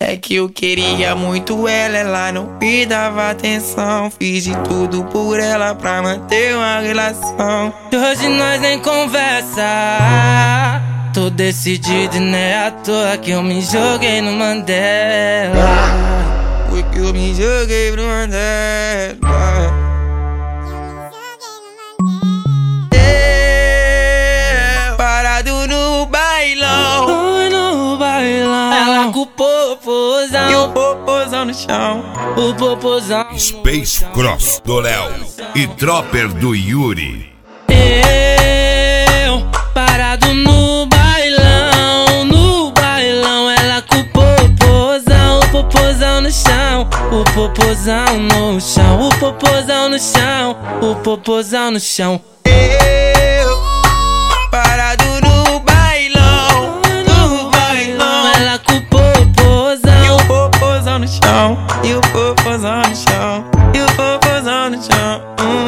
É que eu queria muito ela não me dava atenção. Fiz de tudo por ela pra manter uma relação. E hoje nós nem conversa. Tô decidido e não é à toa que eu me joguei no Mandela. Foi que eu me joguei no Mandela. Parado no bailão. No bailão. Ela com o popozão. E o popozão no chão. O popozão. Space Cross do Léo e Tropper do Yuri. Eu parado no bailão. No bailão. Ela com o popozão. O popozão no chão. O popozão no chão. O popozão no chão. O popozão no chão. Parado no bailão. No bailão. Ela com o popozão. E o popozão no chão. E o popozão no chão. E o popozão no chão.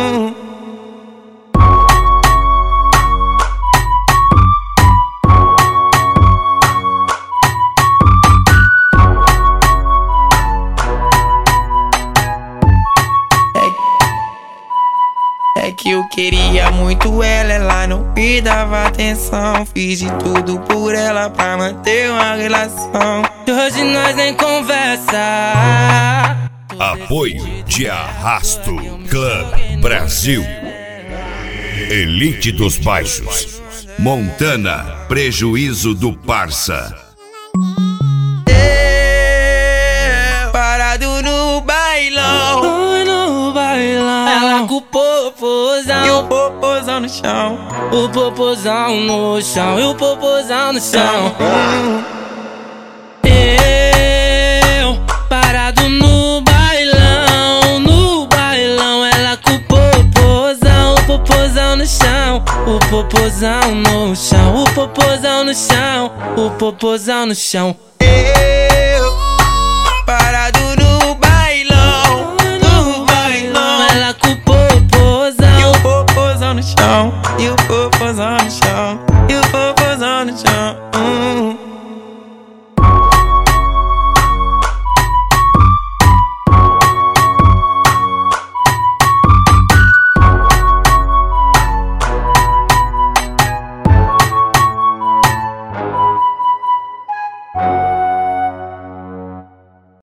É que eu queria muito ela não me dava atenção. Fiz de tudo por ela pra manter uma relação. E hoje nós nem conversa. Apoio de Arrasto Club Brasil. Elite dos Baixos. Montana, Prejuízo do Parça. Parado no bailão. No bailão. Ela com o popozão. E o popozão no chão. O popozão no chão. E o popozão no chão. Eu parado no bailão. No bailão. Ela com o popozão. O popozão no chão. O popozão no chão. O popozão no chão. O popozão no chão. Parado no bailão. No bailão. Ela com o popozão. E o popozão no chão. E o popozão